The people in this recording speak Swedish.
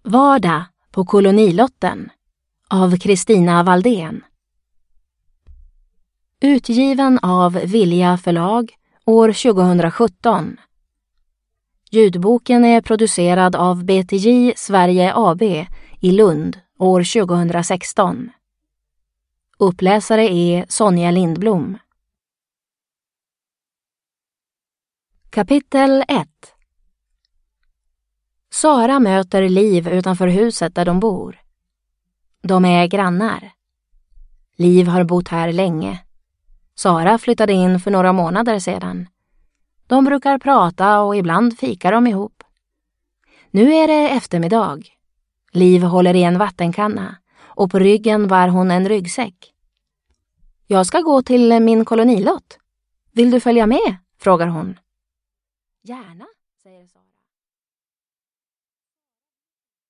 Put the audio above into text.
Vardag på kolonilotten av Kristina Valdén. Utgiven av Vilja förlag år 2017. Ljudboken är producerad av BTJ Sverige AB i Lund år 2016. Uppläsare är Sonja Lindblom. Kapitel 1. Sara möter Liv utanför huset där de bor. De är grannar. Liv har bott här länge. Sara flyttade in för några månader sedan. De brukar prata och ibland fikar de ihop. Nu är det eftermiddag. Liv håller i en vattenkanna och på ryggen bär hon en ryggsäck. Jag ska gå till min kolonilott. Vill du följa med? Frågar hon. Gärna,